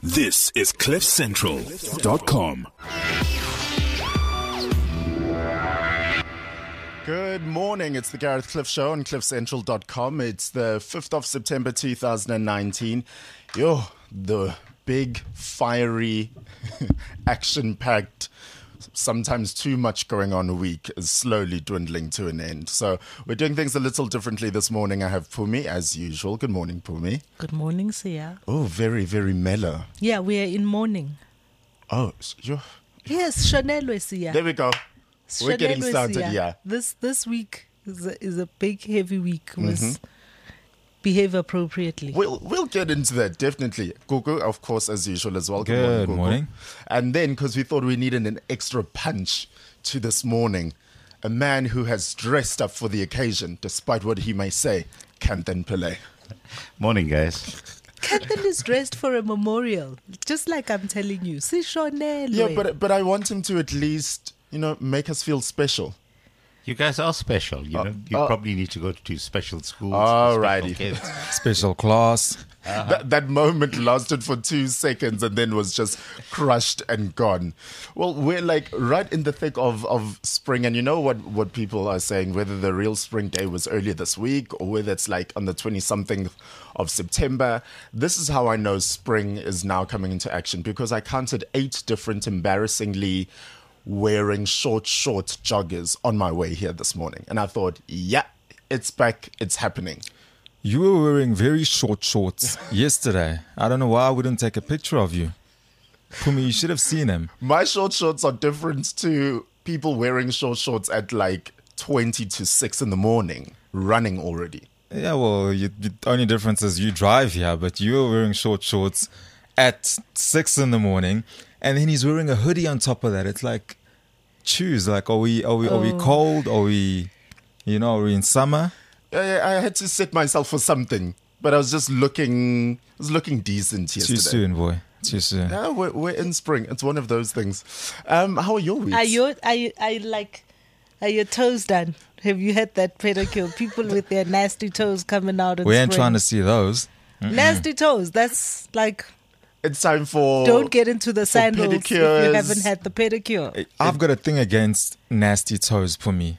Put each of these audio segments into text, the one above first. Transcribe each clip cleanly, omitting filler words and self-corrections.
This is CliffCentral.com. Good morning. It's the Gareth Cliff Show on CliffCentral.com. It's the 5th of September 2019. The big, fiery, action-packed, sometimes too much going on week is slowly dwindling to an end. So we're doing things a little differently this morning. I have Pumi as usual. Good morning, Pumi. Good morning, Sia. Oh, very, very mellow. Yeah, we are in mourning. Oh, Yes, Shonelwe, Sia. there we go. We're getting started, yeah. This week is a big, heavy week. Behave appropriately. We'll get into that, definitely. Gugu, of course, as usual as well. Good morning. And then, because we thought we needed an extra punch to this morning, a man who has dressed up for the occasion, despite what he may say, Kanthan Pillay. Morning, guys. Kanthan is dressed for a memorial, just like I'm telling you. Si Shonelwe. Yeah, but I want him to at least, make us feel special. You guys are special. You probably need to go to special schools. Alrighty. For special kids. Special class. That moment lasted for 2 seconds and then was just crushed and gone. Well, we're like right in the thick of spring. And you know what people are saying, whether the real spring day was earlier this week or whether it's like on the 20-something of September. This is how I know spring is now coming into action, because I counted 8 different embarrassingly wearing short joggers on my way here this morning. And I thought, yeah, it's back. It's happening. You were wearing very short shorts yesterday. I don't know why I wouldn't take a picture of you. Pumi, you should have seen him. My short shorts are different to people wearing short shorts at like 20 to 6 in the morning, running already. Yeah, well, the only difference is you drive here, but you were wearing short shorts at 6 in the morning, and then he's wearing a hoodie on top of that. It's like, choose. Like, are we cold? Are we in summer? I had to set myself for something, but I was just looking decent yesterday. Too soon, boy. Too soon. Yeah, we're in spring. It's one of those things. How are your weeks? Are your toes done? Have you had that pedicure? People with their nasty toes coming out in We ain't spring. trying to see those. Nasty toes. That's like, it's time for don't get into the sandals if you pedicures. haven't had the pedicure. I've got a thing against nasty toes for me.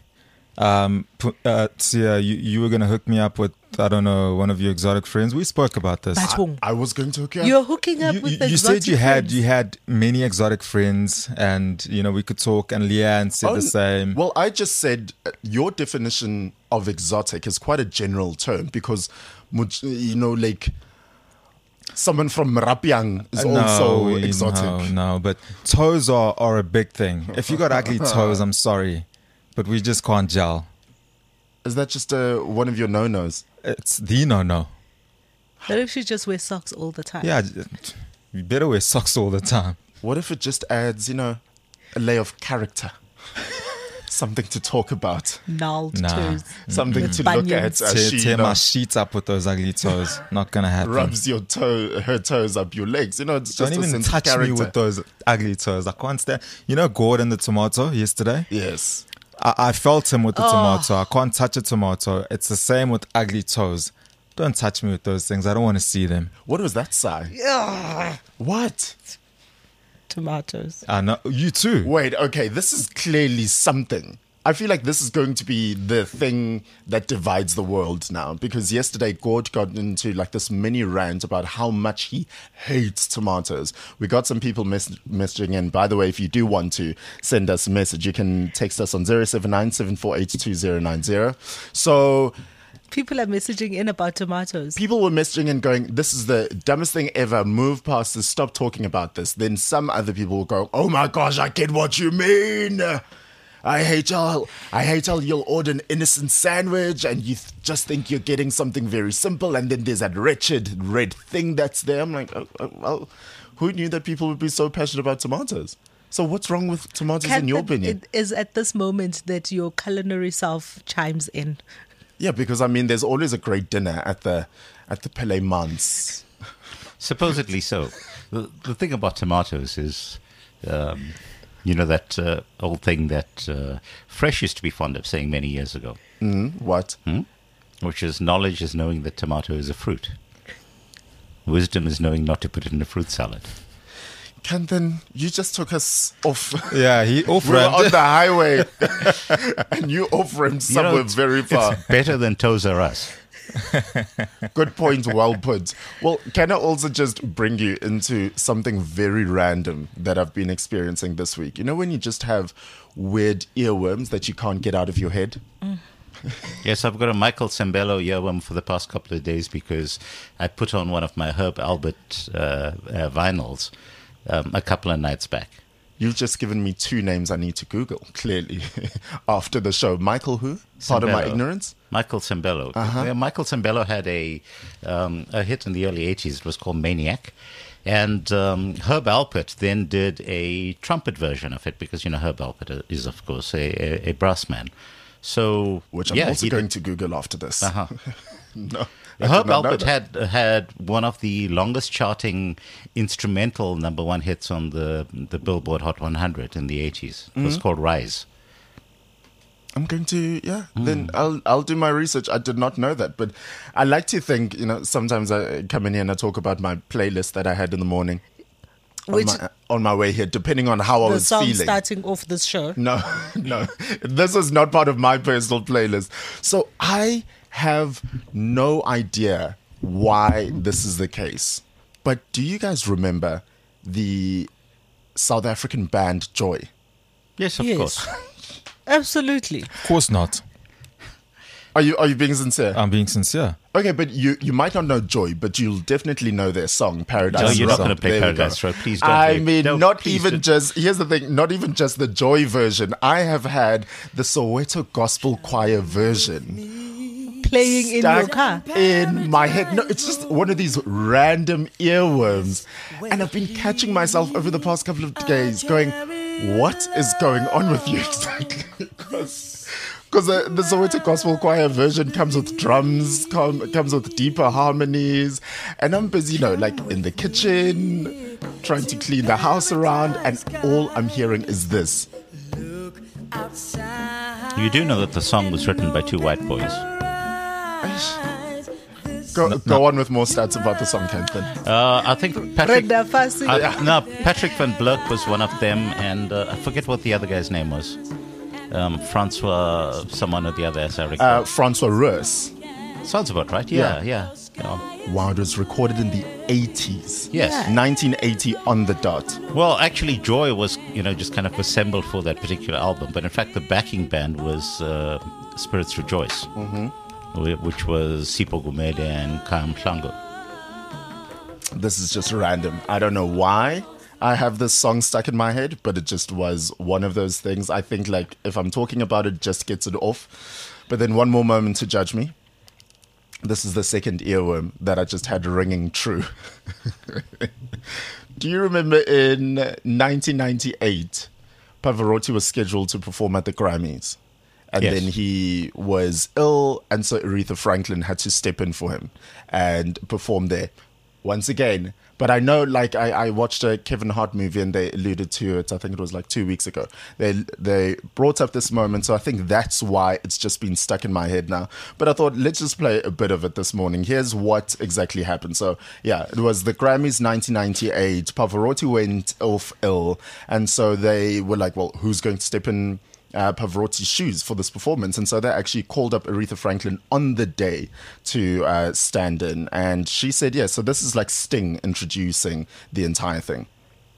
Sia, you were going to hook me up with, I don't know, one of your exotic friends. We spoke about this. I was going to hook you up. You're hooking up with You exotic said you friends. had many exotic friends, and we could talk. And Leanne said the same. Well, I just said your definition of exotic is quite a general term, because, like someone from Marapiang is also exotic. No, but toes are a big thing. If you got ugly toes, I'm sorry, but we just can't gel. Is that just one of your no-nos? It's the no. What if she just wears socks all the time? Yeah, you better wear socks all the time. What if it just adds, a layer of character? Something to talk about. Gnarled Nah. toes. Something to Bunions. look at as she Tear my sheets up with those ugly toes. Not gonna happen. rubs her toes up your legs. It's just Don't a even sense of touch character. me with those ugly toes. I can't stand. Gordon the tomato yesterday? Yes. I felt him with the tomato. I can't touch a tomato. It's the same with ugly toes. Don't touch me with those things. I don't want to see them. What was that sigh? What? Tomatoes. I know. You too. Wait, okay, this is clearly something. I feel like this is going to be the thing that divides the world now, because yesterday Gord got into like this mini rant about how much he hates tomatoes. We got some people messaging in. By the way, if you do want to send us a message, you can text us on 079-748-2090. So People are messaging in about tomatoes. people were messaging and going, this is the dumbest thing ever. Move past this. Stop talking about this. Then some other people will go, oh my gosh, I get what you mean. I hate how you'll order an innocent sandwich and you just think you're getting something very simple, and then there's that wretched red thing that's there. I'm like, well, who knew that people would be so passionate about tomatoes? So what's wrong with tomatoes in your opinion? It is at this moment that your culinary self chimes in. Yeah, because there's always a great dinner at the Pele Mans. Supposedly so. The thing about tomatoes is, that old thing that Fresh used to be fond of saying many years ago. What? Which is, knowledge is knowing that tomato is a fruit. Wisdom is knowing not to put it in a fruit salad. Then you just took us off. Yeah, he We were on off-rammed. the highway, and you off-rammed somewhere it's- very far. It's better than Toes R Us. Good point, well put. Well, can I also just bring you into something very random that I've been experiencing this week? You know, when you just have weird earworms that you can't get out of your head? Yes, I've got a Michael Sembello earworm for the past couple of days because I put on one of my Herb Albert vinyls a couple of nights back. You've just given me two names I need to Google, clearly, after the show. Michael who? Pardon my Sembello. ignorance? Michael Sembello. Yeah, Michael Sembello had a hit in the early 80s. It was called Maniac. And Herb Alpert then did a trumpet version of it because, you know, Herb Alpert is, of course, a brass man. So, Which I'm yeah, also he going did- to Google after this. Uh-huh. No. I Herb did not know Alpert that. had one of the longest charting instrumental number one hits on the Billboard Hot 100 in the 80s. It was called Rise. I'm going to, then I'll do my research. I did not know that, but I like to think, you know, sometimes I come in here and I talk about my playlist that I had in the morning Which on my way here, depending on how I the was song feeling. starting off this show. No, this is not part of my personal playlist. So I have no idea why this is the case. But do you guys remember the South African band Joy? Yes, of Yes. course. Absolutely. Of course not. Are you being sincere? I'm being sincere. Okay, but you might not know Joy, but you'll definitely know their song Paradise. No, you're not Row. going to play There we Paradise go. Row. Please don't. I play- mean, no, not please even don't. just. Here's the thing: not even just the Joy version. I have had the Soweto Gospel Choir version Playing in your stuck car. in my head. No, it's just one of these random earworms, and I've been catching myself over the past couple of days, going, "What is going on with you exactly?" Because the Soweto Gospel Choir version comes with drums, comes with deeper harmonies, and I'm busy, you know, like in the kitchen, trying to clean the house around, and all I'm hearing is this. You do know that the song was written by two white boys. Go on with more stats about the song, Kenthan. I think Patrick. Brenda Fassie. No, Patrick van Blerk was one of them, and I forget what the other guy's name was. Francois, someone or the other, as I recall. Francois Roos. Sounds about right. Yeah. Wow, it was recorded in the 80s. Yes. 1980 on the dot. Well, actually, Joy was, just kind of assembled for that particular album, but in fact, the backing band was Spirits Rejoice, which was Sipho Gumede and Kaya Mhlango. This is just random. I don't know why I have this song stuck in my head, but it just was one of those things. I think, like, if I'm talking about it, just gets it off. But then one more moment to judge me. This is the second earworm that I just had ringing true. Do you remember in 1998, Pavarotti was scheduled to perform at the Grammys? And Yes. then he was ill, and so Aretha Franklin had to step in for him and perform there once again. But I know, like, I watched a Kevin Hart movie and they alluded to it. I think it was like 2 weeks ago. They brought up this moment, so I think that's why it's just been stuck in my head now. But I thought, let's just play a bit of it this morning. Here's what exactly happened. So, yeah, it was the Grammys 1998. Pavarotti went off ill, and so they were like, well, who's going to step in Pavarotti's shoes for this performance? And so they actually called up Aretha Franklin on the day to stand in, and she said yes. So this is like Sting introducing the entire thing.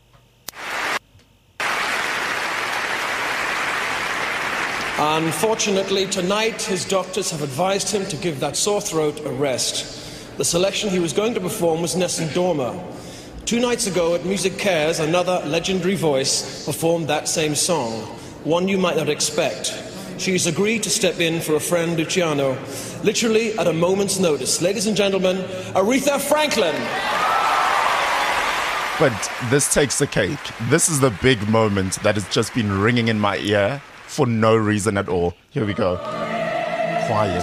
Unfortunately, tonight his doctors have advised him to give that sore throat a rest. The selection he was going to perform was Nessun Dorma. 2 nights ago at Music Cares, another legendary voice performed that same song, one you might not expect. She's agreed to step in for a friend, Luciano, literally at a moment's notice. Ladies and gentlemen, Aretha Franklin. But this takes the cake. This is the big moment that has just been ringing in my ear for no reason at all. Here we go. Quiet.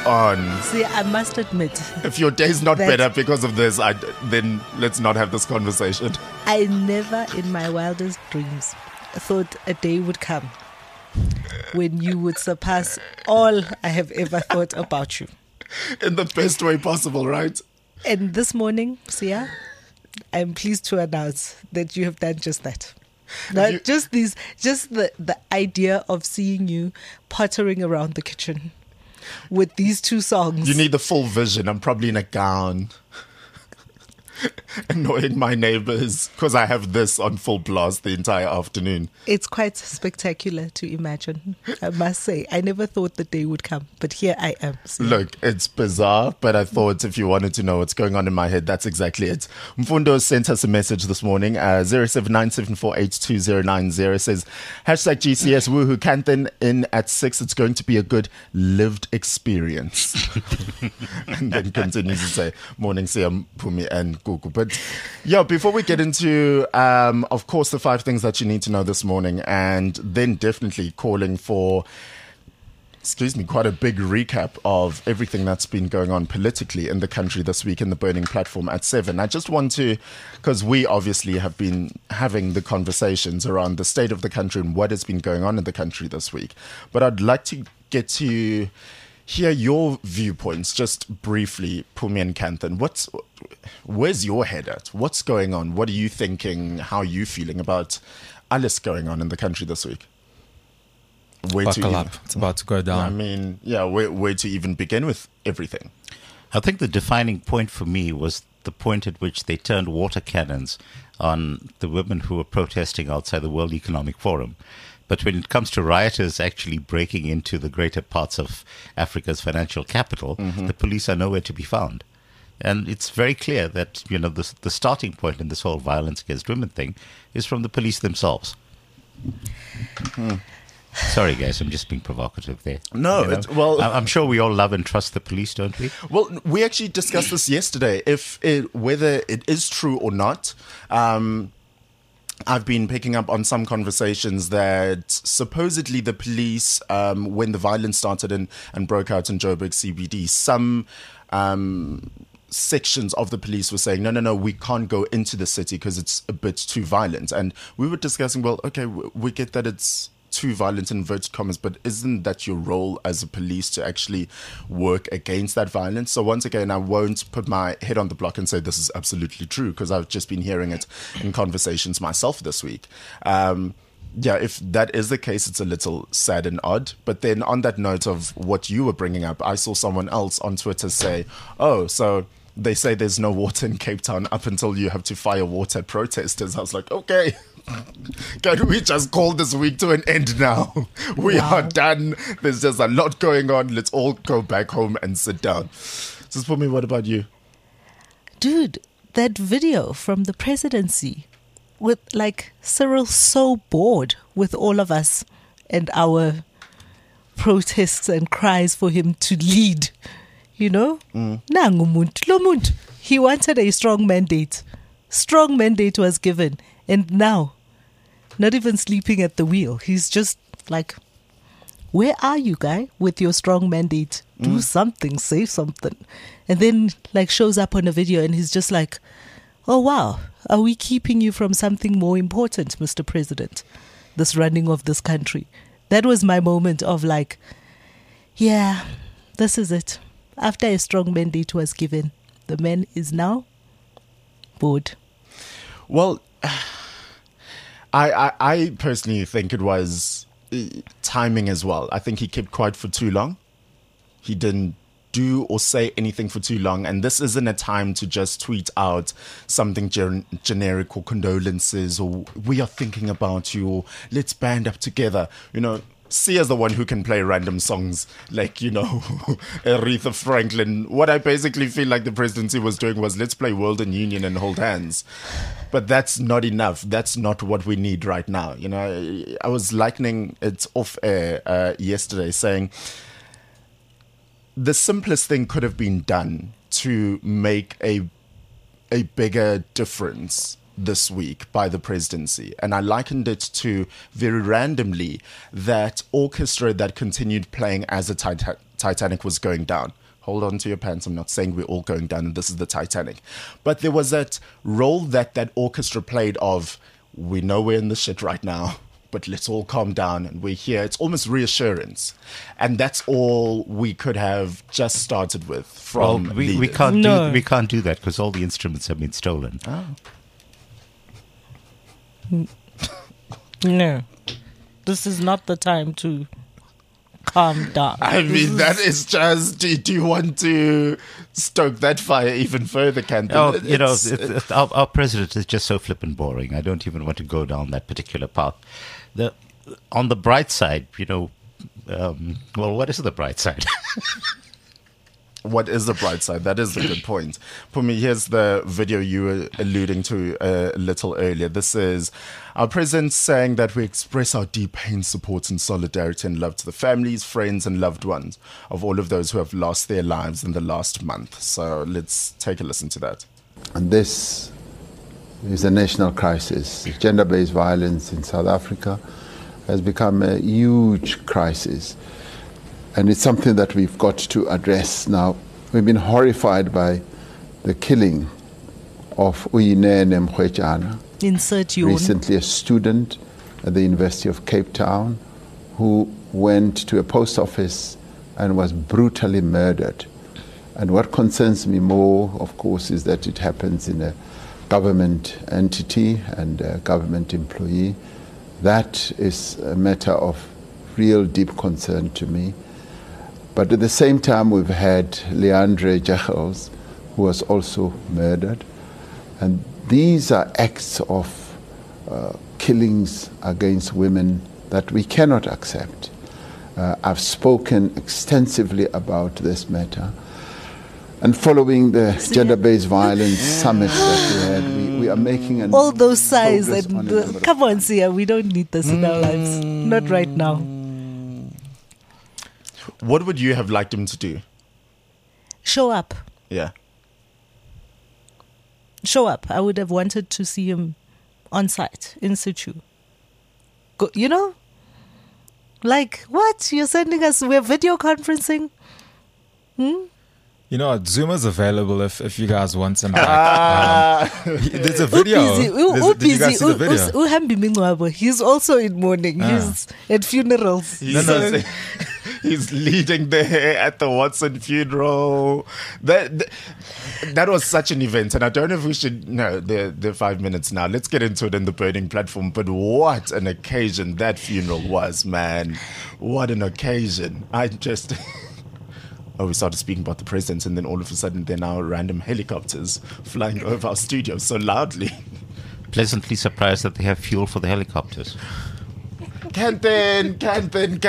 on. See, I must admit, If your day's not That's- better because of this, then let's not have this conversation. I never in my wildest dreams thought a day would come when you would surpass all I have ever thought about you. In the best way possible, right? And this morning, Sia, I'm pleased to announce that you have done just that. Now, you- just the idea of seeing you pottering around the kitchen with these two songs. You need the full vision. I'm probably in a gown. Annoying my neighbors because I have this on full blast the entire afternoon. It's quite spectacular to imagine, I must say. I never thought the day would come, but here I am. Sia. Look, it's bizarre, but I thought if you wanted to know what's going on in my head, that's exactly it. Mfundo sent us a message this morning, 0797482090, says, hashtag GCS woohoo, Kanthan in at 6. It's going to be a good lived experience. And then continues to say, morning, Siam, Pumi, and Gugu. But yeah, before we get into, of course, the 5 things that you need to know this morning, and then definitely calling for quite a big recap of everything that's been going on politically in the country this week in the Burning Platform at 7. I just want to, because we obviously have been having the conversations around the state of the country and what has been going on in the country this week. But I'd like to get to hear your viewpoints just briefly, Pumi and Kanthan. Where's your head at? What's going on? What are you thinking? How are you feeling about alles going on in the country this week? Buckle up. It's about to go down. I mean, yeah, where to even begin with everything? I think the defining point for me was the point at which they turned water cannons on the women who were protesting outside the World Economic Forum. But when it comes to rioters actually breaking into the greater parts of Africa's financial capital, the police are nowhere to be found. And it's very clear that, the starting point in this whole violence against women thing is from the police themselves. Sorry, guys, I'm just being provocative there. No, I'm sure we all love and trust the police, don't we? Well, we actually discussed this yesterday. Whether it is true or not, I've been picking up on some conversations that supposedly the police, when the violence started and broke out in Joburg CBD, some sections of the police were saying, no, we can't go into the city because it's a bit too violent. And we were discussing, well, okay, we get that it's too violent in inverted commas, but isn't that your role as a police to actually work against that violence? So once again, I won't put my head on the block and say this is absolutely true because I've just been hearing it in conversations myself this week. Yeah, if that is the case, it's a little sad and odd. But then on that note of what you were bringing up, I saw someone else on Twitter say, oh, so they say there's no water in Cape Town up until you have to fire water at protesters. I was like, okay, can we just call this week to an end now? We are done. There's just a lot going on. Let's all go back home and sit down. Just for me, what about you? Dude, that video from the presidency with Cyril so bored with all of us and our protests and cries for him to lead, Nangu muntu, lo muntu. He wanted a strong mandate. Strong mandate was given. And now, not even sleeping at the wheel. He's just like, where are you, guy, with your strong mandate? Do something, say something. And then shows up on a video and he's just like, oh, wow, are we keeping you from something more important, Mr. President? This running of this country. That was my moment of yeah, this is it. After a strong mandate was given, the man is now bored. Well, I personally think it was timing as well. I think he kept quiet for too long. He didn't do or say anything for too long. And this isn't a time to just tweet out something generic or condolences or we are thinking about you or let's band up together. Sia's the one who can play random songs Aretha Franklin. What I basically feel like the presidency was doing was let's play World and Union and hold hands. But that's not enough. That's not what we need right now. I was likening it off air yesterday saying the simplest thing could have been done to make a bigger difference this week by the presidency. And I likened it to very randomly that orchestra that continued playing as a Titanic was going down. Hold on to your pants. I'm not saying we're all going down and this is the Titanic. But there was that role that orchestra played of, we know we're in the shit right now, but let's all calm down and we're here. It's almost reassurance. And that's all we could have just started with from we can't do that because all the instruments have been stolen. No. This is not the time to calm down. I mean, that is just, do you want to stoke that fire even further, Canton? Our president is just so flippant boring. I don't even want to go down that particular path. On the bright side, what is the bright side? What is the bright side? That is the good point. Pumi, here's the video you were alluding to a little earlier. This is our president saying that we express our deep pain, support and solidarity and love to the families, friends and loved ones of all of those who have lost their lives in the last month. So let's take a listen to that. And this is a national crisis. Gender-based violence in South Africa has become a huge crisis. And it's something that we've got to address now. We've been horrified by the killing of Uyinene Mkhwejana, recently a student at the University of Cape Town, who went to a post office and was brutally murdered. And what concerns me more, of course, is that it happens in a government entity and a government employee. That is a matter of real deep concern to me. But at the same time, we've had Leandre Jegels, who was also murdered. And these are acts of killings against women that we cannot accept. I've spoken extensively about this matter. And following the gender-based violence summit that we had, we are making all those sighs and come on, Sia, we don't need this in our lives. Not right now. What would you have liked him to do? Show up. Yeah. Show up. I would have wanted to see him on site, in situ. Go, like, what? You're sending us, we're video conferencing? You know what? Zoom is available if you guys want some. There's a video. Did you guys see the video? He's also in mourning. He's at funerals. He's leading there at the Watson funeral. That was such an event, and I don't know if we should. No, they're 5 minutes now. Let's get into it in the burning platform. But what an occasion that funeral was, man! What an occasion! I just. Oh, we started speaking about the president, and then all of a sudden there are now random helicopters flying over our studio so loudly. Pleasantly surprised that they have fuel for the helicopters. Canton, can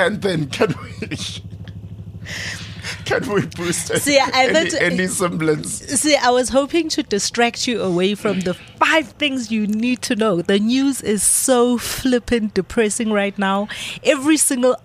we boost any semblance? See, I was hoping to distract you away from the 5 things you need to know. The news is so flippant depressing right now. Every single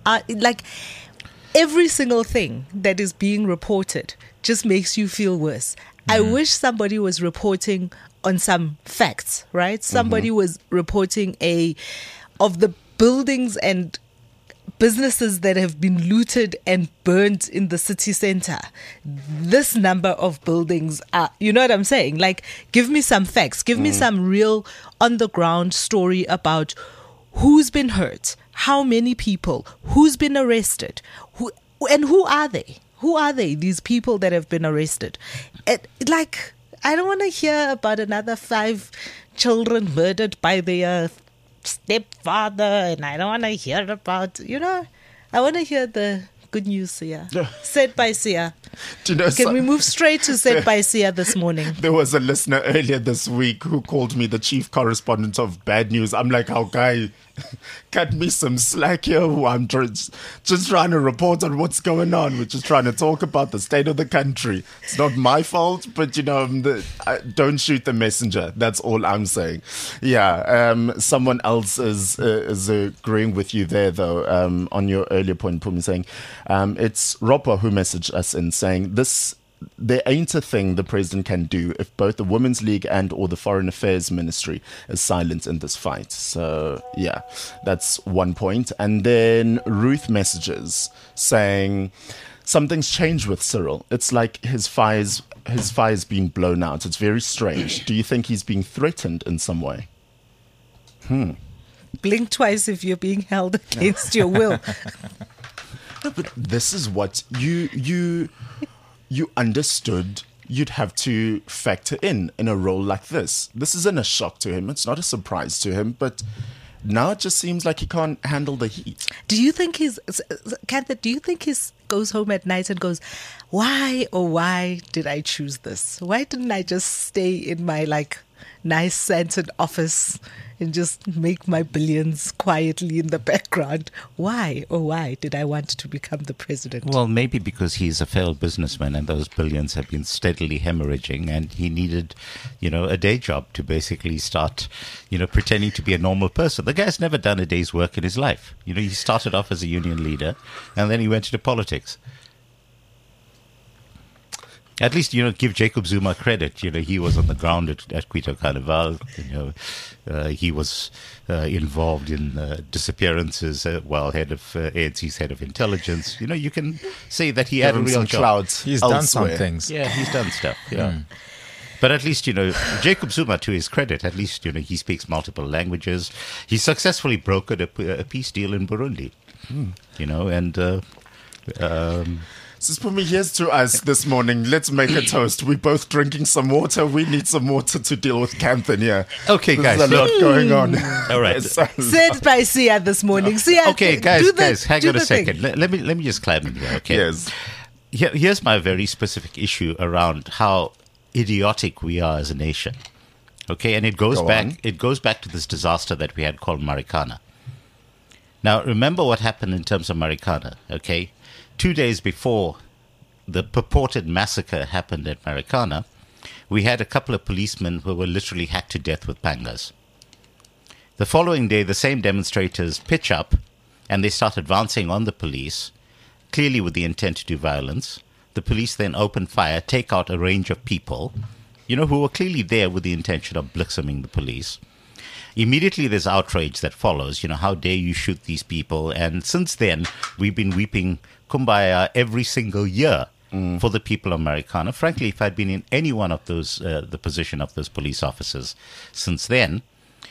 thing that is being reported just makes you feel worse. I wish somebody was reporting on some facts, right? Somebody was reporting of the buildings and businesses that have been looted and burnt in the city center. This number of buildings are, you know what I'm saying? Like, give me some facts. Give me some real on-the-ground story about who's been hurt, how many people, who's been arrested, who are they? Who are they, these people that have been arrested? I don't want to hear about another 5 children murdered by their stepfather, and I don't want to hear about, I want to hear the good news, Sia. Said by Sia. Can we move straight to Said by Sia this morning? There was a listener earlier this week who called me the chief correspondent of bad news. I'm like, how guy, cut me some slack here. I'm just trying to report on what's going on. We're just trying to talk about the state of the country. It's not my fault, but don't shoot the messenger. That's all I'm saying. Yeah, someone else is agreeing with you there, though, on your earlier point, Pumi, saying it's Ropa who messaged us in saying there ain't a thing the president can do if both the Women's League and or the Foreign Affairs Ministry is silent in this fight. So, yeah, that's one point. And then Ruth messages saying, something's changed with Cyril. It's like his fire's been blown out. It's very strange. Do you think he's being threatened in some way? Blink twice if you're being held against your will. No, but this is what you understood you'd have to factor in a role like this. This isn't a shock to him. It's not a surprise to him, but now it just seems like he can't handle the heat. Do you think Kantha, do you think he goes home at night and goes, why did I choose this? Why didn't I just stay in my nice scented office and just make my billions quietly in the background? Why did I want to become the president? Well, maybe because he's a failed businessman and those billions have been steadily hemorrhaging, and he needed, a day job to basically start, pretending to be a normal person. The guy's never done a day's work in his life. He started off as a union leader and then he went into politics. At least, give Jacob Zuma credit. He was on the ground at Quito Carnival. He was involved in disappearances while head of ANC's head of intelligence. You can say that he had a real job. He's done some things. Yeah, he's done stuff. Yeah. But at least, Jacob Zuma, to his credit, at least, he speaks multiple languages. He successfully brokered a peace deal in Burundi. Sispumi, here's to us this morning. Let's make a toast. We're both drinking some water. We need some water to deal with Kantha here. Okay, guys. There's a lot going on. All right. Said by Sia this morning. Sia, okay, guys, hang on a second. Let me just climb in here, okay? Yes. Here's my very specific issue around how idiotic we are as a nation. Okay, and it goes back to this disaster that we had called Marikana. Now, remember what happened in terms of Marikana, okay? 2 days before the purported massacre happened at Marikana, we had a couple of policemen who were literally hacked to death with pangas. The following day, the same demonstrators pitch up and they start advancing on the police, clearly with the intent to do violence. The police then open fire, take out a range of people, who were clearly there with the intention of blitzing the police. Immediately there's outrage that follows. How dare you shoot these people? And since then, we've been weeping Kumbaya every single year for the people of Marikana. Frankly, if I'd been in any one of those, the position of those police officers since then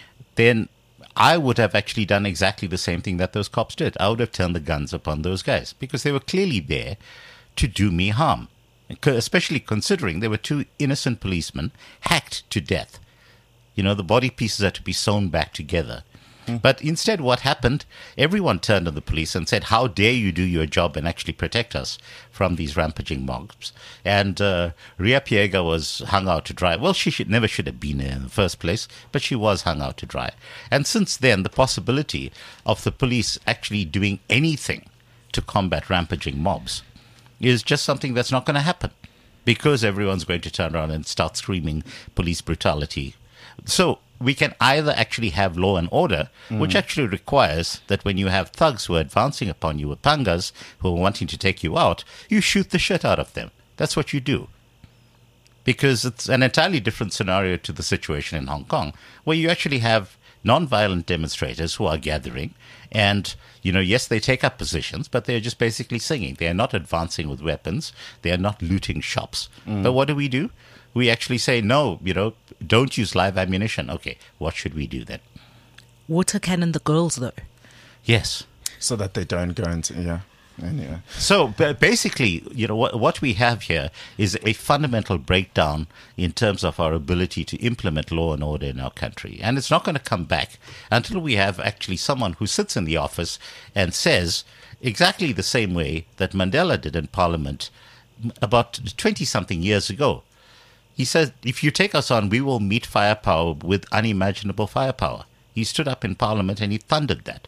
I would have actually done exactly the same thing that those cops did. I would have turned the guns upon those guys because they were clearly there to do me harm, especially considering there were two innocent policemen hacked to death. The body pieces had to be sewn back together. But instead, what happened, everyone turned on the police and said, how dare you do your job and actually protect us from these rampaging mobs? And Ria Piega was hung out to dry. Well, she never should have been there in the first place, but she was hung out to dry. And since then, the possibility of the police actually doing anything to combat rampaging mobs is just something that's not going to happen because everyone's going to turn around and start screaming police brutality. So we can either actually have law and order, which actually requires that when you have thugs who are advancing upon you with pangas who are wanting to take you out, you shoot the shit out of them. That's what you do. Because it's an entirely different scenario to the situation in Hong Kong, where you actually have non-violent demonstrators who are gathering and, yes, they take up positions, but they're just basically singing. They are not advancing with weapons. They are not looting shops. But what do? We actually say, no, don't use live ammunition. Okay, what should we do then? Water cannon the girls, though. Yes. So that they don't go into, anyway. So basically, what we have here is a fundamental breakdown in terms of our ability to implement law and order in our country. And it's not going to come back until we have actually someone who sits in the office and says exactly the same way that Mandela did in Parliament about 20-something years ago. He said, if you take us on, we will meet firepower with unimaginable firepower. He stood up in Parliament and he thundered that.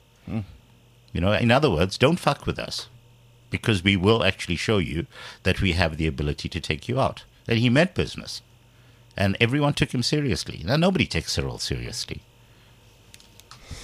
In other words, don't fuck with us because we will actually show you that we have the ability to take you out. And he meant business. And everyone took him seriously. Now, nobody takes Cyril seriously.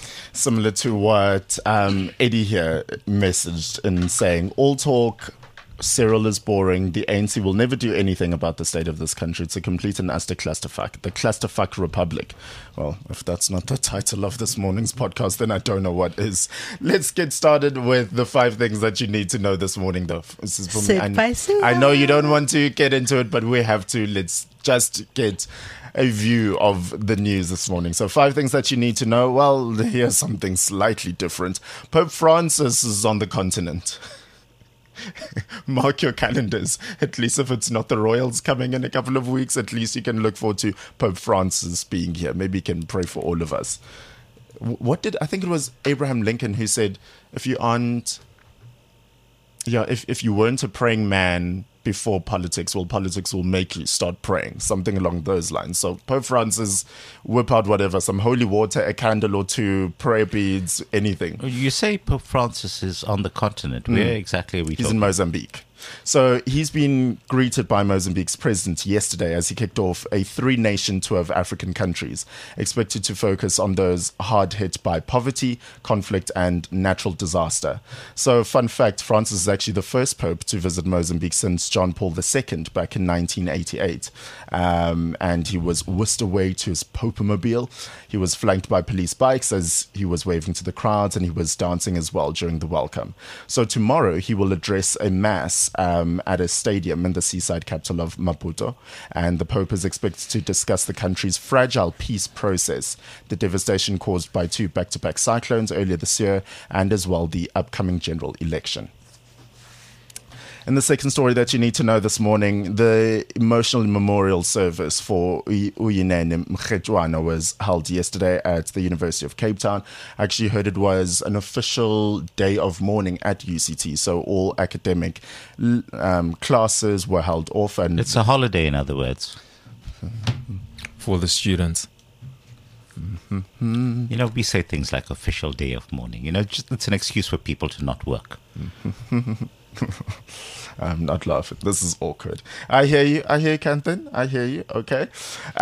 Similar to what Eddie here messaged in saying, all talk Cyril is boring. The ANC will never do anything about the state of this country. It's a complete and utter clusterfuck. The clusterfuck republic. Well, if that's not the title of this morning's podcast, then I don't know what is. Let's get started with the 5 things that you need to know this morning, though. This is for me. I know you don't want to get into it, but we have to. Let's just get a view of the news this morning. So 5 things that you need to know. Well, here's something slightly different. Pope Francis is on the continent. Mark your calendars. At least if it's not the royals coming in a couple of weeks, at least you can look forward to Pope Francis being here. Maybe you can pray for all of us. I think it was Abraham Lincoln who said, if you weren't a praying man before politics, well, politics will make you start praying, something along those lines. So Pope Francis, whip out whatever, some holy water, a candle or 2, prayer beads, anything. You say Pope Francis is on the continent. Where exactly are we talking? He's in Mozambique. So he's been greeted by Mozambique's president yesterday as he kicked off a 3-nation tour of African countries, expected to focus on those hard hit by poverty, conflict, and natural disaster. So, fun fact, Francis is actually the first pope to visit Mozambique since John Paul II back in 1988. And he was whisked away to his Popemobile. He was flanked by police bikes as he was waving to the crowds, and he was dancing as well during the welcome. So tomorrow he will address a mass at a stadium in the seaside capital of Maputo, and the Pope is expected to discuss the country's fragile peace process, the devastation caused by 2 back-to-back cyclones earlier this year, and as well the upcoming general election. And the second story that you need to know this morning, the emotional memorial service for Uyinene Mkhetjwana was held yesterday at the University of Cape Town. I actually heard it was an official day of mourning at UCT, so all academic classes were held off. And it's a holiday, in other words. For the students. You know, we say things like official day of mourning. You know, it's an excuse for people to not work. I'm not laughing. This is awkward. I hear you, Kanthan. I hear you. Okay.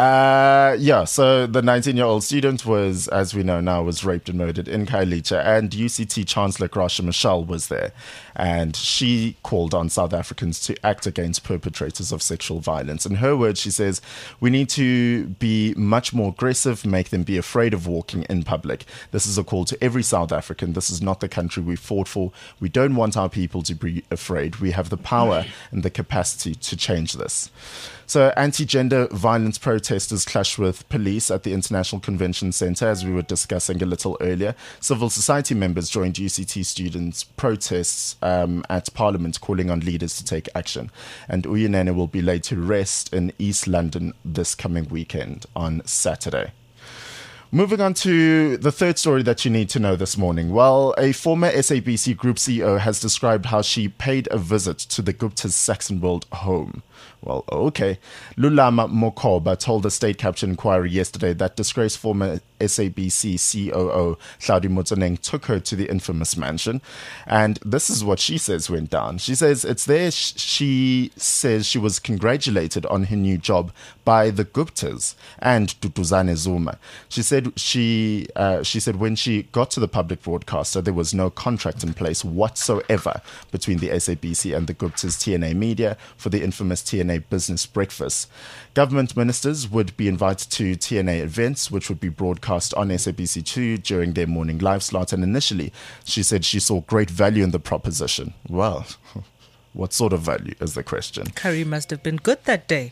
So the 19-year-old student was, as we know now, was raped and murdered in Khayelitsha, and UCT Chancellor Gracia Machel was there. And she called on South Africans to act against perpetrators of sexual violence. In her words, she says, we need to be much more aggressive, make them be afraid of walking in public. This is a call to every South African. This is not the country we fought for. We don't want our people to be afraid. We have the power and the capacity to change this. So anti-gender violence protesters clashed with police at the International Convention Centre, as we were discussing a little earlier. Civil society members joined UCT students' protests at Parliament, calling on leaders to take action. And Uyinene will be laid to rest in East London this coming weekend on Saturday. Moving on to the third story that you need to know this morning. Well, a former SABC Group CEO has described how she paid a visit to the Gupta's Saxonwold home. Well, okay. Lulama Mokoba told the State Capture Inquiry yesterday that disgraced former SABC COO Hlaudi Motsoeneng took her to the infamous mansion. And this is what she says went down. She says it's there. She says she was congratulated on her new job by the Guptas and Duduzane Zuma. She said when she got to the public broadcaster, there was no contract in place whatsoever between the SABC and the Guptas TNA Media for the infamous TNA Business Breakfast. Government ministers would be invited to TNA events, which would be broadcast on SABC2 during their morning live slot. And initially, she said she saw great value in the proposition. Well, what sort of value is the question? Curry must have been good that day.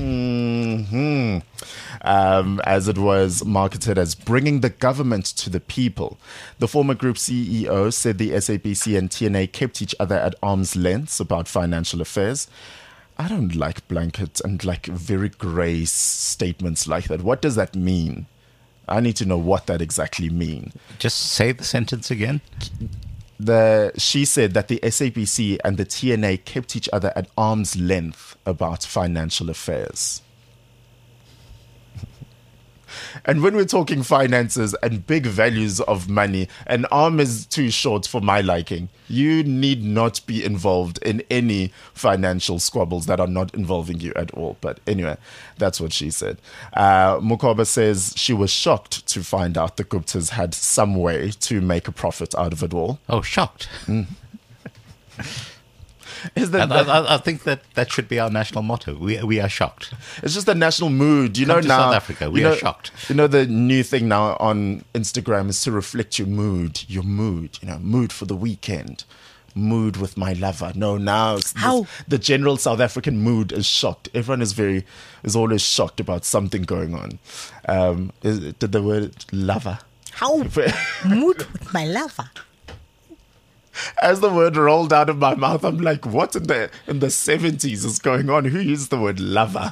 As it was marketed as bringing the government to the people. The former group CEO said the SABC and TNA kept each other at arm's length about financial affairs. I don't like blanket and like very grey statements like that. What does that mean? I need to know what that exactly means. Just say the sentence again. She said that the SABC and the TNA kept each other at arm's length about financial affairs. And when we're talking finances and big values of money, an arm is too short for my liking. You need not be involved in any financial squabbles that are not involving you at all. But anyway, that's what she said. Mokoba says she was shocked to find out the Guptas had some way to make a profit out of it all. Oh, shocked. Is that, I think that should be our national motto. We are shocked. it's just a national mood, you know. Come to Now South Africa, we you know, are shocked. You know, the new thing now on Instagram is to reflect your mood. You know, mood for the weekend. Mood with my lover. No, now How? the general South African mood is shocked. Everyone is always shocked about something going on. Did the word lover? How? Mood with my lover. As the word rolled out of my mouth, I'm like, what in the 70s is going on? Who used the word lover?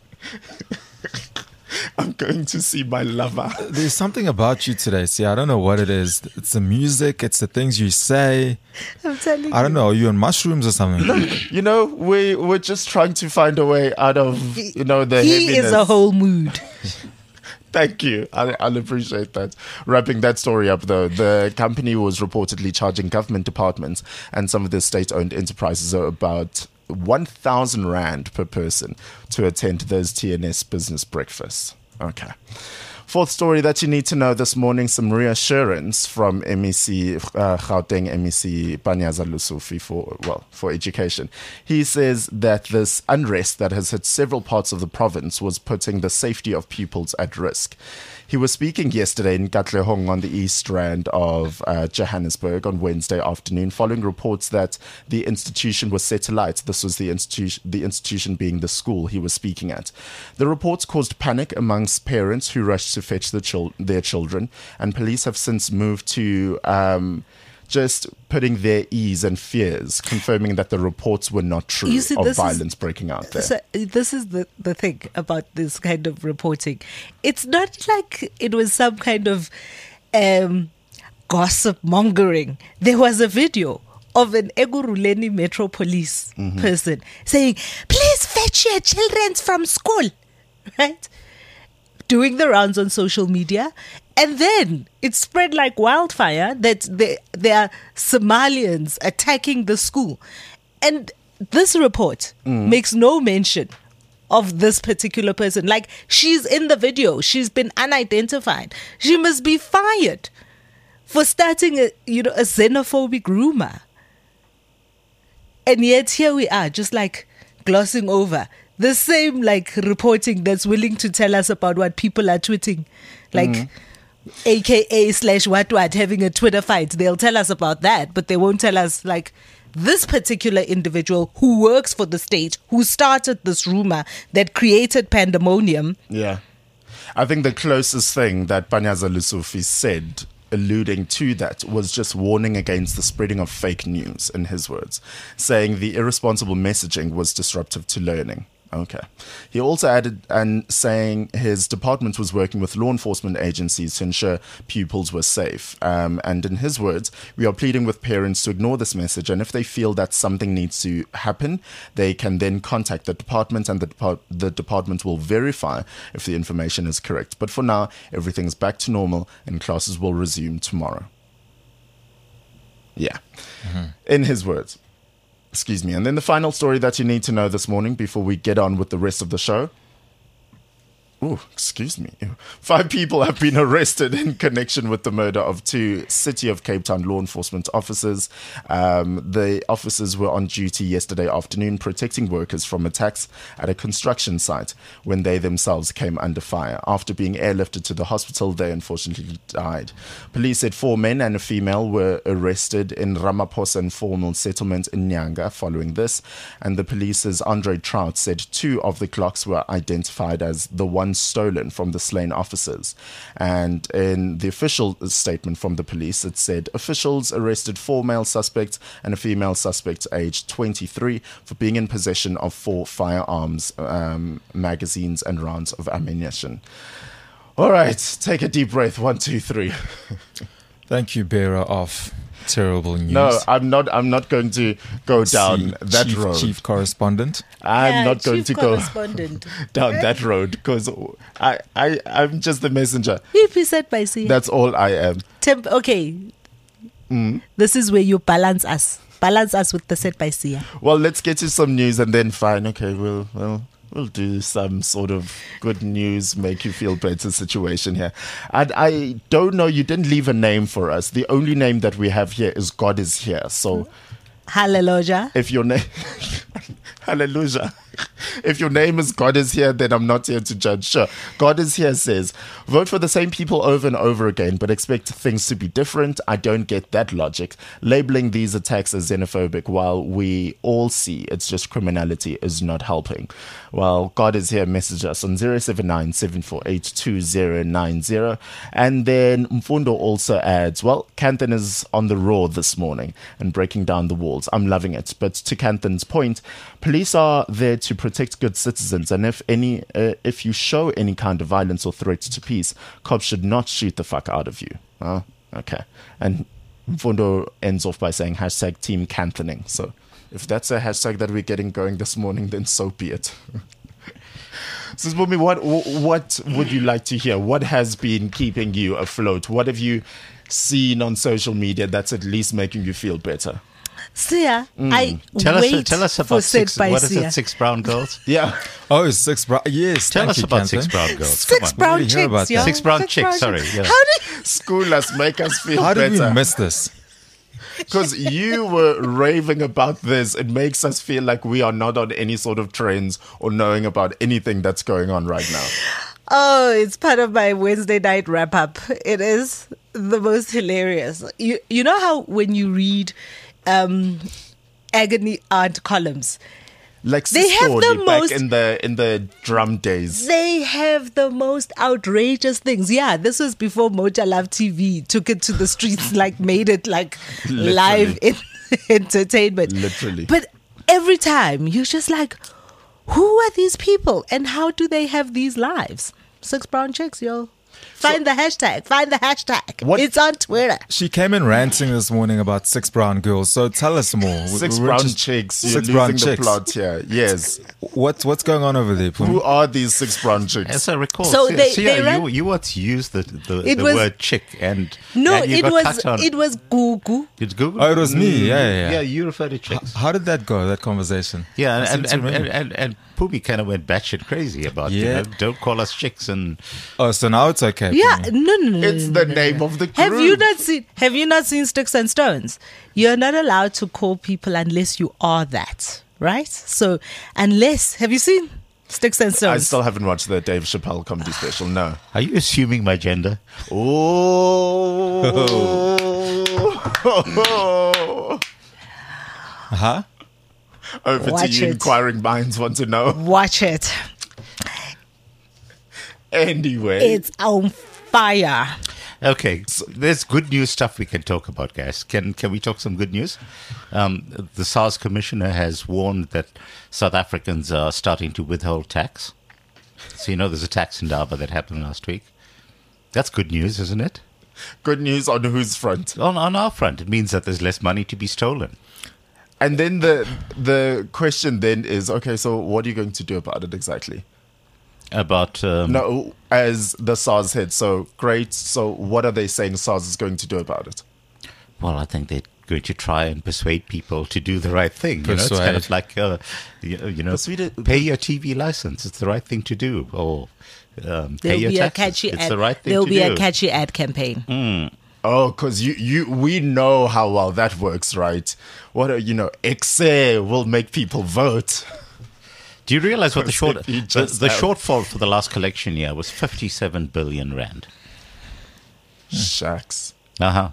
I'm going to see my lover. There's something about you today. See, I don't know what it is. It's the music. It's the things you say. I'm telling you. I don't know. Are you on mushrooms or something? You know, we're just trying to find a way out of, the He heaviness. is a whole mood. Thank you. I'll appreciate that. Wrapping that story up, though, the company was reportedly charging government departments and some of the state-owned enterprises about 1,000 Rand per person to attend those TNS business breakfasts. Okay. Fourth story that you need to know this morning, some reassurance from MEC Gauteng MEC Panyaza Lesufi for education. He says that this unrest that has hit several parts of the province was putting the safety of pupils at risk. He was speaking yesterday in Katlehong on the East Rand of Johannesburg on Wednesday afternoon, following reports that the institution was set alight. This was the institution being the school he was speaking at. The reports caused panic amongst parents who rushed to fetch their children, and police have since moved to just putting their ease and fears, confirming that the reports were not true of violence breaking out there. So this is the thing about this kind of reporting. It's not like it was some kind of gossip mongering. There was a video of an Eguruleni Metro Police person saying, "Please fetch your children from school," right? Doing the rounds on social media. And then it spread like wildfire that there are Somalians attacking the school. And this report makes no mention of this particular person. Like, she's in the video. She's been unidentified. She must be fired for starting a xenophobic rumor. And yet here we are, just like glossing over the same like reporting that's willing to tell us about what people are tweeting. Like, AKA/what having a Twitter fight. They'll tell us about that, but they won't tell us like this particular individual who works for the state, who started this rumor that created pandemonium. Yeah. I think the closest thing that Panyaza Lesufi said, alluding to that, was just warning against the spreading of fake news, in his words, saying the irresponsible messaging was disruptive to learning. Okay. He also added and saying his department was working with law enforcement agencies to ensure pupils were safe. And in his words, we are pleading with parents to ignore this message, and if they feel that something needs to happen, they can then contact the department, and the department will verify if the information is correct. But for now, everything's back to normal and classes will resume tomorrow. Yeah. In his words. Excuse me. And then the final story that you need to know this morning before we get on with the rest of the show. Oh, excuse me. 5 people have been arrested in connection with the murder of 2 City of Cape Town law enforcement officers. The officers were on duty yesterday afternoon protecting workers from attacks at a construction site when they themselves came under fire. After being airlifted to the hospital, they unfortunately died. Police said 4 men and a female were arrested in Ramaphosa Informal Settlement in Nyanga following this. And the police's Andre Trout said 2 of the clocks were identified as the one stolen from the slain officers. And in the official statement from the police, it said officials arrested 4 male suspects and a female suspect aged 23 for being in possession of 4 firearms, magazines and rounds of ammunition. All right, take a deep breath. 1, 2, 3. Thank you, bearer of terrible news. No, I'm not going to go down that road. Chief correspondent. I'm not going to go correspondent. down that road because I'm just the messenger. If you said by sea. That's all I am. Okay. This is where you balance us. Balance us with the set by sea. Well, let's get to some news and then fine. Okay, we'll do some sort of good news, make you feel better situation here. And I don't know, you didn't leave a name for us. The only name that we have here is God is Here. So Hallelujah. If your name, hallelujah. If your name is God is here, then I'm not here to judge. Sure. God is here says, vote for the same people over and over again, but expect things to be different. I don't get that logic. Labeling these attacks as xenophobic while we all see it's just criminality is not helping. Well, God is here. Message us on 079-748-2090. And then Mfundo also adds, well, Kanthan is on the raw this morning and breaking down the walls. I'm loving it. But to Kanthan's point, police are there to protect good citizens, and if you show any kind of violence or threat to peace, cops should not shoot the fuck out of you. Okay. And Mfundo ends off by saying hashtag Team Kanthaning. So if that's a hashtag that we're getting going this morning, then so be it. So, Bumi, what would you like to hear? What has been keeping you afloat? What have you seen on social media that's at least making you feel better? Sia, I Tell wait us for about said six. by What is Sia. it? 6 brown girls. Yeah. Oh, 6 brown. Yes. Tell thank us you, about Kanthan. 6 brown girls. Six Come on. brown We didn't hear about chicks, yo. that. 6 brown chicks. Sorry. Yeah. How do you, School us, make us feel How did better. we miss this? Because you were raving about this. It makes us feel like we are not on any sort of trends or knowing about anything that's going on right now. Oh, it's part of my Wednesday night wrap up. It is the most hilarious. You know how when you read agony aunt columns, Like They have the Sistoli back most- in the drum days. they have the most outrageous things. Yeah, this was before Moja Love TV took it to the streets, like made it like live entertainment. Literally. But every time you're just like, who are these people and how do they have these lives? 6 brown chicks, yo. Find the hashtag. Find the hashtag. What- It's on Twitter. She came in ranting this morning about 6 brown girls. So tell us more. 6 We're brown just- chicks. You're 6 losing brown the chicks. plot here. Yes. What's going on over there, Pumi? Who are these 6 brown chicks? As I recall, So Sia, they ran- you once used the It was- word chick and No, and you it got was cut on. Gugu. It's Google. Oh, it was me. Yeah. Yeah, you referred to chicks. How did that go, that conversation? Yeah, I seem to remember. and Pumi kind of went batshit crazy about, Yeah. don't call us chicks and Oh, so now it's okay. Yeah, Pumi. no. It's the name of the group. Have you not seen Sticks and Stones? You're not allowed to call people unless you are that, right? So have you seen Sticks and I Stones? still haven't watched the Dave Chappelle comedy special. No. Are you assuming my gender? Oh. Huh? Over Watch to you, it. inquiring minds want to know. Watch it. Anyway. It's on fire. Okay, so there's good news stuff we can talk about, guys. Can we talk some good news? The SARS commissioner has warned that South Africans are starting to withhold tax. So there's a tax indaba that happened last week. That's good news, isn't it? Good news on whose front? On our front, it means that there's less money to be stolen. And then the question then is, okay, so what are you going to do about it exactly? About No, as the SARS head. So great. So what are they saying SARS is going to do about it? well, I think they're going to try and persuade people to do the right thing. It's kind of like pay your TV license. It's the right thing to do. Or pay There'll your be a taxes. catchy It's ad. the right thing There'll to be do. a catchy ad campaign. Oh, because we know how well that works, right? What Excel will make people vote. Do you realize what the If you just have- shortfall for the last collection year was 57 billion rand? Shucks. Uh-huh.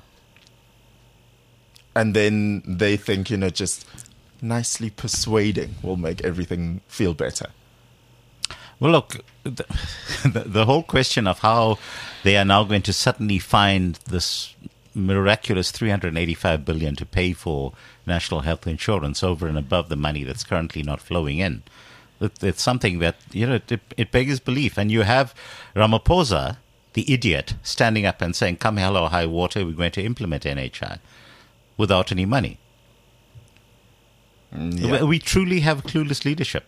And then they think, just nicely persuading will make everything feel better. Well, look, the whole question of how they are now going to suddenly find this miraculous 385 billion to pay for national health insurance over and above the money that's currently not flowing in. It's something that, it beggars belief. And you have Ramaphosa, the idiot, standing up and saying, come hell or high water, we're going to implement NHI without any money. Yeah. We truly have clueless leadership.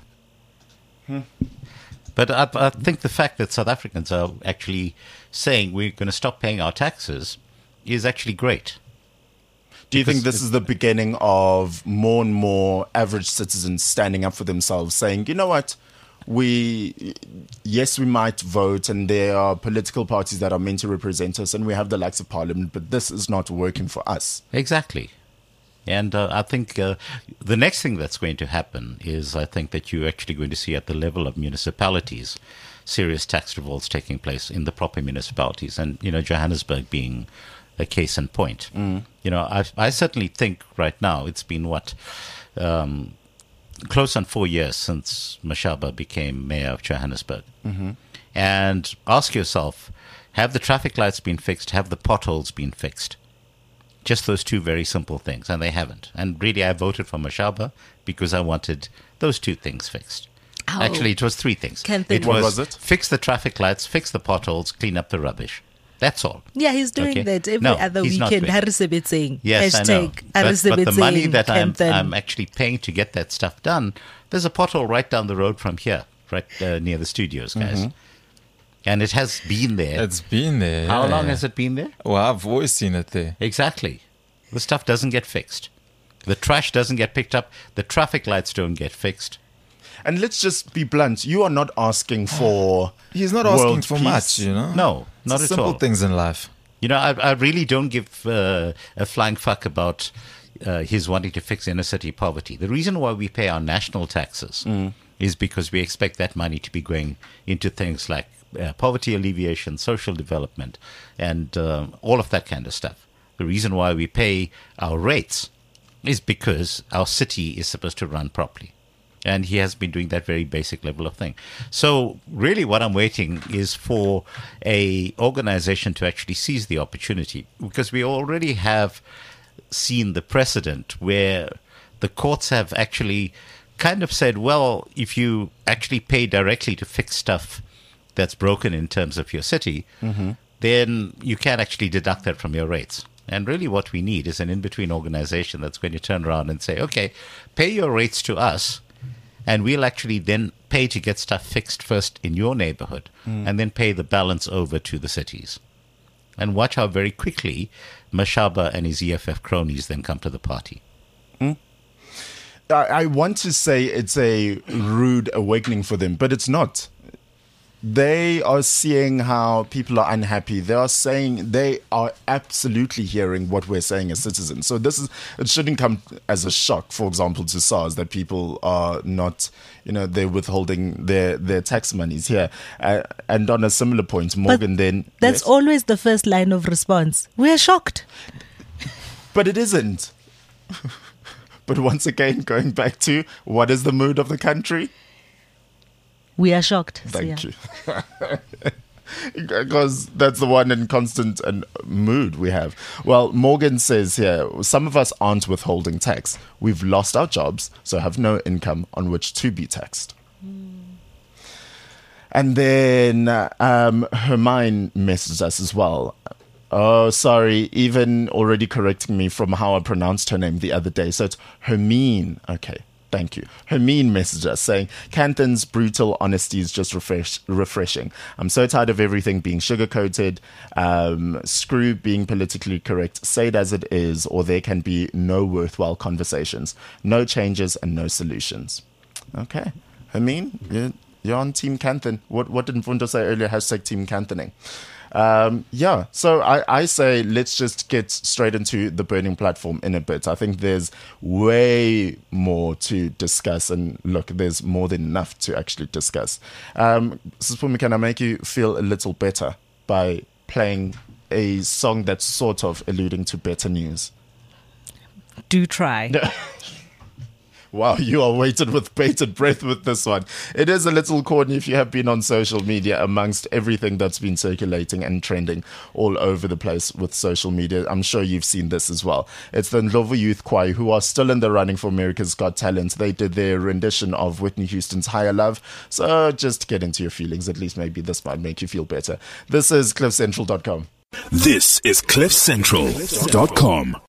But I think the fact that South Africans are actually saying we're going to stop paying our taxes is actually great. Do you think Because this is the beginning of more and more average citizens standing up for themselves, saying, you know what, we might vote and there are political parties that are meant to represent us and we have the likes of parliament, but this is not working for us. Exactly. And I think the next thing that's going to happen is I think that you're actually going to see at the level of municipalities serious tax revolts taking place in the proper municipalities. And, Johannesburg being a case in point. I certainly think right now it's been close on 4 years since Mashaba became mayor of Johannesburg. And ask yourself, have the traffic lights been fixed? Have the potholes been fixed? Just those two very simple things, and they haven't. And really, I voted for Mashaba because I wanted those two things fixed. Oh. Actually, it was three things. What was it? Fix the traffic lights, fix the potholes, clean up the rubbish. That's all. Yeah, he's doing that every other he's not weekend. doing it. Harrisabitsing. Yes, I know. But the money that I'm actually paying to get that stuff done, there's a pothole right down the road from here, right near the studios, guys. And it has been there. It's been there. How yeah. long has it been there? Well, I've always seen it there. Exactly. The stuff doesn't get fixed. The trash doesn't get picked up. The traffic lights don't get fixed. And let's just be blunt. You are not asking for. He's not asking world for peace. much, No, not It's at all. simple things in life. I really don't give a flying fuck about his wanting to fix inner city poverty. The reason why we pay our national taxes is because we expect that money to be going into things like poverty alleviation, social development, and all of that kind of stuff. The reason why we pay our rates is because our city is supposed to run properly. And he has been doing that very basic level of thing. So really what I'm waiting is for a organization to actually seize the opportunity, because we already have seen the precedent where the courts have actually kind of said, well, if you actually pay directly to fix stuff that's broken in terms of your city, then you can actually deduct that from your rates. And really what we need is an in-between organization that's going to turn around and say, okay, pay your rates to us, and we'll actually then pay to get stuff fixed first in your neighborhood, and then pay the balance over to the cities. And watch how very quickly Mashaba and his EFF cronies then come to the party. I want to say it's a rude awakening for them, but it's not. They are seeing how people are unhappy. They are absolutely hearing what we're saying as citizens. So it shouldn't come as a shock, for example, to SARS that people are not, they're withholding their tax monies here. And on a similar point, Morgan That's always the first line of response. We're shocked. But it isn't. But once again, going back to what is the mood of the country? We are shocked. Thank you. Because that's the one in constant mood we have. Well, Morgan says here, some of us aren't withholding tax. We've lost our jobs, so have no income on which to be taxed. And then Hermine messaged us as well. Oh, sorry, even already correcting me from how I pronounced her name the other day. So it's Hermine. Okay. Thank you. Hermine messaged us saying, Kanthan's brutal honesty is just refreshing. I'm so tired of everything being sugar-coated. Screw being politically correct. Say it as it is, or there can be no worthwhile conversations. No changes and no solutions. Okay. Hermine, you're on Team Kanthan. What did Mfundo say earlier? # Team Kanthaning. So I say let's just get straight into the burning platform in a bit. I think there's way more to discuss, and look, there's more than enough to actually discuss. Sipumi, can I make you feel a little better by playing a song that's sort of alluding to better news? Do try. Wow, you are waited with bated breath with this one. It is a little corny if you have been on social media amongst everything that's been circulating and trending all over the place with social media. I'm sure you've seen this as well. It's the Ndlovu Youth Choir, who are still in the running for America's Got Talent. They did their rendition of Whitney Houston's Higher Love. So just get into your feelings. At least maybe this might make you feel better. This is CliffCentral.com. This is CliffCentral.com.